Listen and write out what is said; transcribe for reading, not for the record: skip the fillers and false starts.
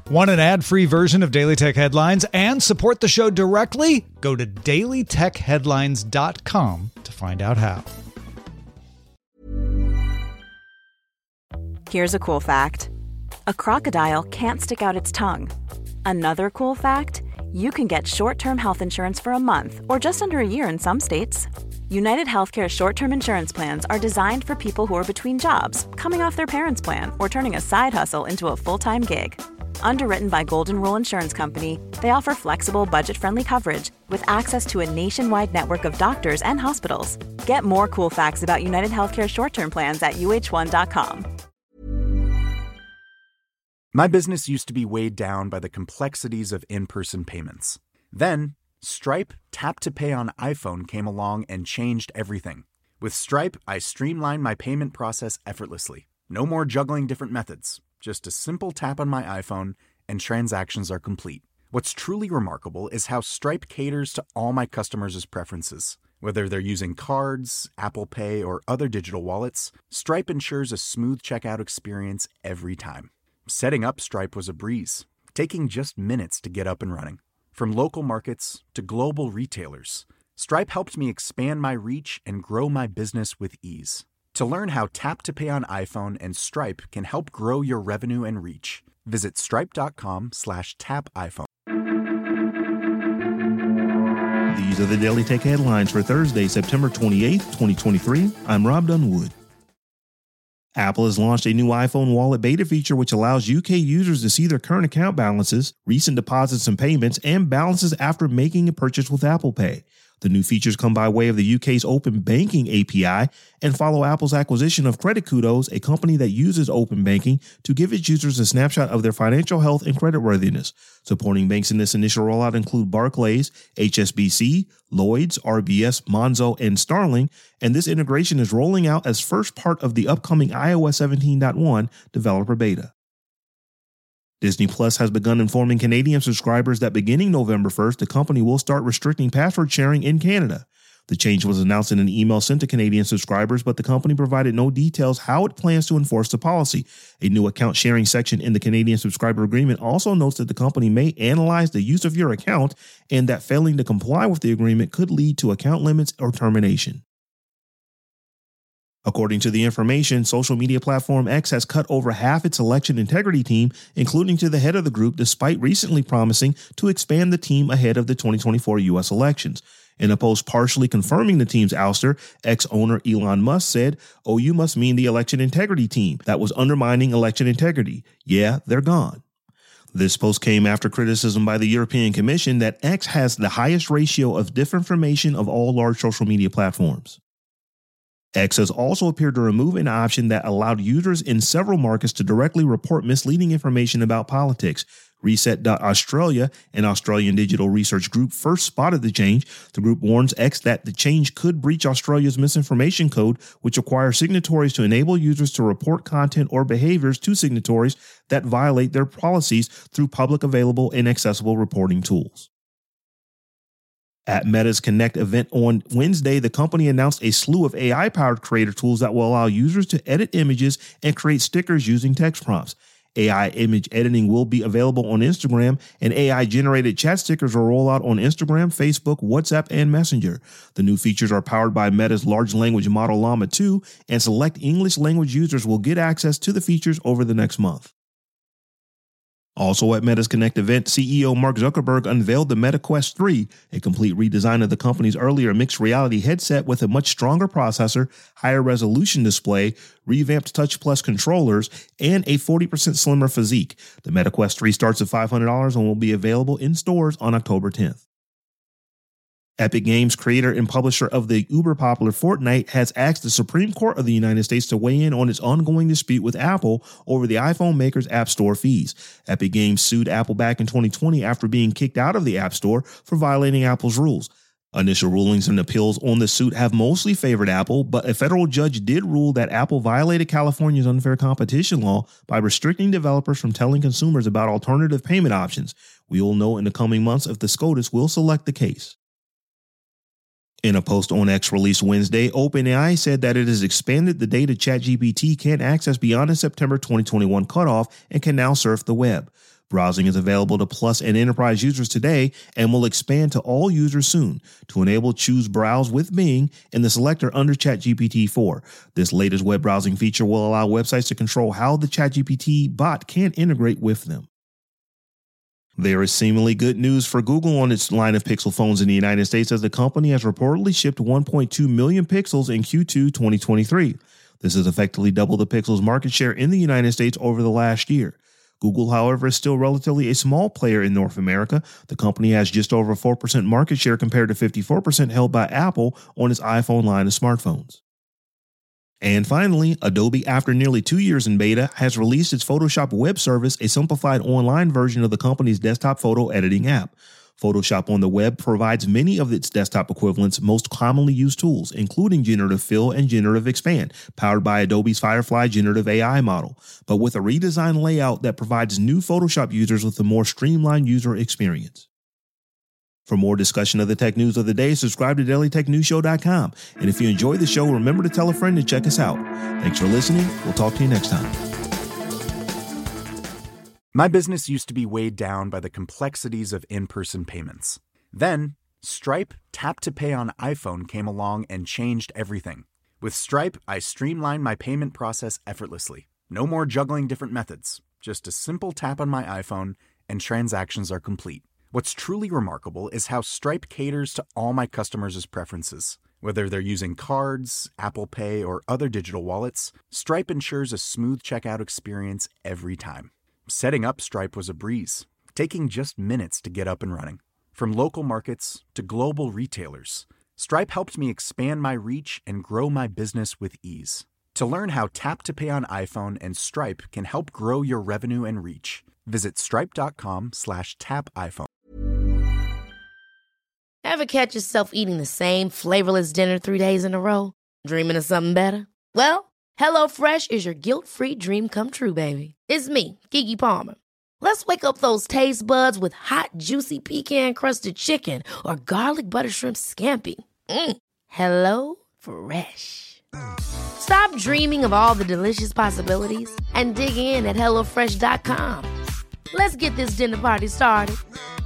Want an ad-free version of Daily Tech Headlines and support the show directly? Go to dailytechheadlines.com to find out how. Here's a cool fact. A crocodile can't stick out its tongue. Another cool fact, you can get short-term health insurance for a month or just under a year in some states. United Healthcare short-term insurance plans are designed for people who are between jobs, coming off their parents' plan, or turning a side hustle into a full-time gig. Underwritten by Golden Rule Insurance Company, they offer flexible, budget-friendly coverage with access to a nationwide network of doctors and hospitals. Get more cool facts about United Healthcare short-term plans at uh1.com. My business used to be weighed down by the complexities of in-person payments. Then, Stripe Tap to Pay on iPhone came along and changed everything. With Stripe, I streamlined my payment process effortlessly. No more juggling different methods. Just a simple tap on my iPhone and transactions are complete. What's truly remarkable is how Stripe caters to all my customers' preferences. Whether they're using cards, Apple Pay, or other digital wallets, Stripe ensures a smooth checkout experience every time. Setting up Stripe was a breeze, taking just minutes to get up and running. From local markets to global retailers, Stripe helped me expand my reach and grow my business with ease. To learn how Tap to Pay on iPhone and Stripe can help grow your revenue and reach, visit stripe.com/tapiphone. These are the Daily Tech Headlines for Thursday, September 28th, 2023. I'm Rob Dunwood. Apple has launched a new iPhone wallet beta feature which allows UK users to see their current account balances, recent deposits and payments, and balances after making a purchase with Apple Pay. The new features come by way of the UK's Open Banking API and follow Apple's acquisition of Credit Kudos, a company that uses open banking to give its users a snapshot of their financial health and creditworthiness. Supporting banks in this initial rollout include Barclays, HSBC, Lloyds, RBS, Monzo, and Starling, and this integration is rolling out as first part of the upcoming iOS 17.1 developer beta. Disney Plus has begun informing Canadian subscribers that beginning November 1st, the company will start restricting password sharing in Canada. The change was announced in an email sent to Canadian subscribers, but the company provided no details how it plans to enforce the policy. A new account sharing section in the Canadian subscriber agreement also notes that the company may analyze the use of your account and that failing to comply with the agreement could lead to account limits or termination. According to the information, social media platform X has cut over half its election integrity team, including to the head of the group, despite recently promising to expand the team ahead of the 2024 U.S. elections. In a post partially confirming the team's ouster, X owner Elon Musk said, "Oh, you must mean the election integrity team that was undermining election integrity. Yeah, they're gone." This post came after criticism by the European Commission that X has the highest ratio of disinformation of all large social media platforms. X has also appeared to remove an option that allowed users in several markets to directly report misleading information about politics. Reset.Australia, an Australian digital research group, first spotted the change. The group warns X that the change could breach Australia's misinformation code, which requires signatories to enable users to report content or behaviors to signatories that violate their policies through public available and accessible reporting tools. At Meta's Connect event on Wednesday, the company announced a slew of AI-powered creator tools that will allow users to edit images and create stickers using text prompts. AI image editing will be available on Instagram, and AI-generated chat stickers will roll out on Instagram, Facebook, WhatsApp, and Messenger. The new features are powered by Meta's large language model Llama 2, and select English language users will get access to the features over the next month. Also at Meta's Connect event, CEO Mark Zuckerberg unveiled the Meta Quest 3, a complete redesign of the company's earlier mixed reality headset with a much stronger processor, higher resolution display, revamped Touch Plus controllers, and a 40% slimmer physique. The Meta Quest 3 starts at $500 and will be available in stores on October 10th. Epic Games, creator and publisher of the uber-popular Fortnite, has asked the Supreme Court of the United States to weigh in on its ongoing dispute with Apple over the iPhone maker's App Store fees. Epic Games sued Apple back in 2020 after being kicked out of the App Store for violating Apple's rules. Initial rulings and appeals on the suit have mostly favored Apple, but a federal judge did rule that Apple violated California's unfair competition law by restricting developers from telling consumers about alternative payment options. We will know in the coming months if the SCOTUS will select the case. In a post on X released Wednesday, OpenAI said that it has expanded the data ChatGPT can access beyond the September 2021 cutoff and can now surf the web. Browsing is available to Plus and Enterprise users today and will expand to all users soon. To enable Choose Browse with Bing in the selector under ChatGPT 4. This latest web browsing feature will allow websites to control how the ChatGPT bot can integrate with them. There is seemingly good news for Google on its line of Pixel phones in the United States, as the company has reportedly shipped 1.2 million Pixels in Q2 2023. This has effectively doubled the Pixel's market share in the United States over the last year. Google, however, is still relatively a small player in North America. The company has just over 4% market share compared to 54% held by Apple on its iPhone line of smartphones. And finally, Adobe, after nearly 2 years in beta, has released its Photoshop web service, a simplified online version of the company's desktop photo editing app. Photoshop on the web provides many of its desktop equivalents' most commonly used tools, including Generative Fill and Generative Expand, powered by Adobe's Firefly Generative AI model, but with a redesigned layout that provides new Photoshop users with a more streamlined user experience. For more discussion of the tech news of the day, subscribe to dailytechnewsshow.com. And if you enjoy the show, remember to tell a friend to check us out. Thanks for listening. We'll talk to you next time. My business used to be weighed down by the complexities of in-person payments. Then, Stripe Tap to Pay on iPhone came along and changed everything. With Stripe, I streamlined my payment process effortlessly. No more juggling different methods. Just a simple tap on my iPhone and transactions are complete. What's truly remarkable is how Stripe caters to all my customers' preferences. Whether they're using cards, Apple Pay, or other digital wallets, Stripe ensures a smooth checkout experience every time. Setting up Stripe was a breeze, taking just minutes to get up and running. From local markets to global retailers, Stripe helped me expand my reach and grow my business with ease. To learn how Tap to Pay on iPhone and Stripe can help grow your revenue and reach, visit stripe.com/tapiphone. Ever catch yourself eating the same flavorless dinner 3 days in a row? Dreaming of something better? Well, HelloFresh is your guilt-free dream come true, baby. It's me, Keke Palmer. Let's wake up those taste buds with hot, juicy pecan-crusted chicken or garlic butter shrimp scampi. Hello Fresh. Stop dreaming of all the delicious possibilities and dig in at HelloFresh.com. Let's get this dinner party started.